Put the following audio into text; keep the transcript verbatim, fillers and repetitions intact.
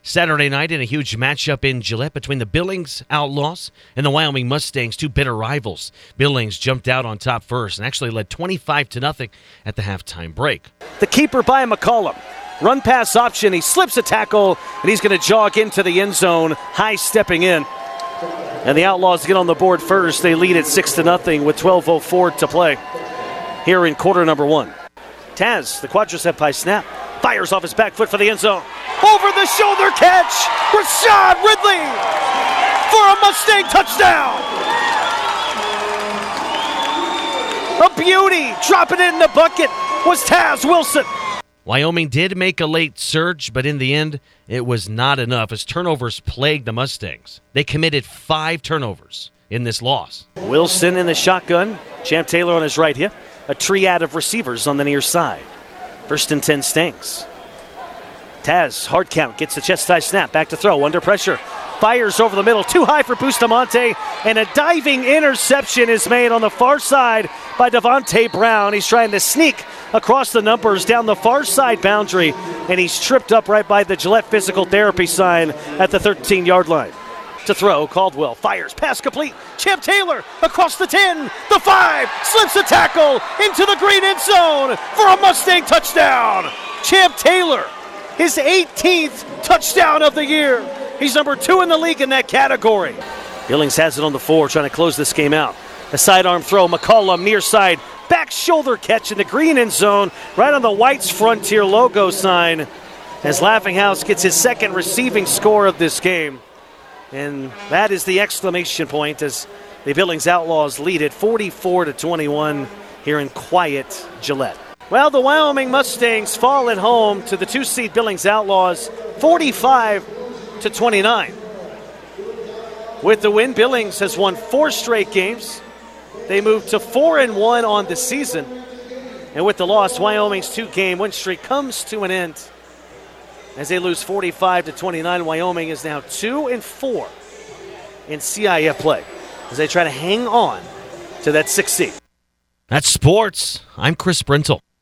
Saturday night in a huge matchup in Gillette between the Billings Outlaws and the Wyoming Mustangs, two bitter rivals. Billings jumped out on top first and actually led twenty-five to nothing at the halftime break. The keeper by McCollum. Run pass option. He slips a tackle, and he's going to jog into the end zone, high stepping in. And the Outlaws get on the board first. They lead at six to nothing with twelve oh four to play here in quarter number one. Taz, the quadricep high snap, fires off his back foot for the end zone. Over the shoulder catch, Rashad Ridley for a Mustang touchdown. A beauty, dropping it in the bucket was Taz Wilson. Wyoming did make a late surge, but in the end, it was not enough as turnovers plagued the Mustangs. They committed five turnovers in this loss. Wilson in the shotgun, Champ Taylor on his right hip, a triad of receivers on the near side. First and ten Stangs. Taz, hard count, gets the chest high snap, back to throw, under pressure. Fires over the middle, too high for Bustamante, and a diving interception is made on the far side by Devontae Brown. He's trying to sneak across the numbers down the far side boundary, and he's tripped up right by the Gillette Physical Therapy sign at the thirteen-yard line. To throw, Caldwell fires, pass complete. Champ Taylor across the ten, the five, slips a tackle into the green end zone for a Mustang touchdown. Champ Taylor, his eighteenth touchdown of the year. He's number two in the league in that category. Billings has it on the four, trying to close this game out. A sidearm throw, McCollum near side, back shoulder catch in the green end zone, right on the White's Frontier logo sign, as Laughing House gets his second receiving score of this game. And that is the exclamation point as the Billings Outlaws lead it forty-four to twenty-one here in quiet Gillette. Well, the Wyoming Mustangs fall at home to the two-seed Billings Outlaws, forty-five to twenty-nine. With the win, Billings has won four straight games. They move to four and one on the season. And with the loss, Wyoming's two-game win streak comes to an end. As they lose forty-five to twenty-nine, Wyoming is now two and four in C I F play as they try to hang on to that sixth seed. That's sports. I'm Chris Brintle.